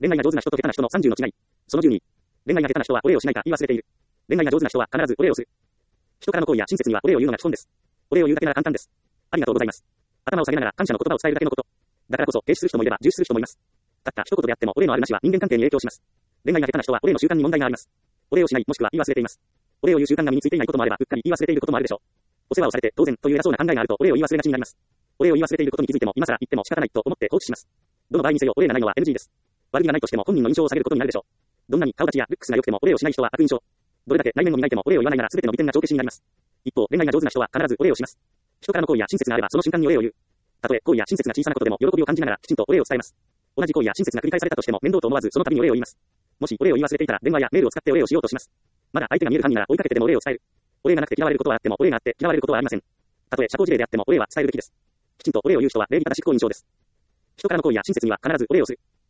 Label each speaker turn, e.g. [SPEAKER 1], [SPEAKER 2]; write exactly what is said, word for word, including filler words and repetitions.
[SPEAKER 1] 恋愛が上手な人と下手な人のさんじゅうの違い。そのじゅうに。恋愛が下手な人はお礼をしないか言い忘れている。恋愛が上手な人は必ずお礼をする。人からの行為や親切にはお礼を言うのが基本です。お礼を言うだけなら簡単です。ありがとうございます。頭を下げながら感謝の言葉を伝えるだけのこと。だからこそ停止する人もいれば重視する人もいます。たった一言であってもお礼のあるなしは人間関係に影響します。恋愛が下手な人はお礼の習慣に問題があります。お礼をしないもしくは言い忘れています。お礼を言う習慣が身についていないこともあればうっかり言い忘れていることもあるでしょう。お世話をされて当然という偉そうな考えがあるとお礼を言い忘れがちになります。お礼を言い忘れていることに気づいても今更言っても仕方ないと思って放置します。どの場合にせよお礼がないのは エヌジー です。悪気がないとしても本人の印象を下げることになるでしょう。どんなに顔立ちやルックスが良くてもお礼をしない人は悪印象。どれだけ内面を磨いてもお礼を言わないなら全ての美点が帳消しになります。一方、恋愛が上手な人は必ずお礼をします。人からの行為や親切があればその瞬間にお礼を言う。たとえ行為や親切が小さなことでも喜びを感じながらきちんとお礼を伝えます。同じ行為や親切が繰り返されたとしても面倒と思わずその度にお礼を言います。もしお礼を言い忘れていたら電話やメールを使ってお礼をしようとします。まだ相手が見える範囲なら追いかけてでもお礼を伝える。お礼がなくて嫌われることはあってもお礼があって嫌われることはありません。たとえ社交辞令であってもお礼は伝えるべきです。きちんとお礼を言う人は礼儀正しく好印象です。人からの行為や親切には必ずお礼をする。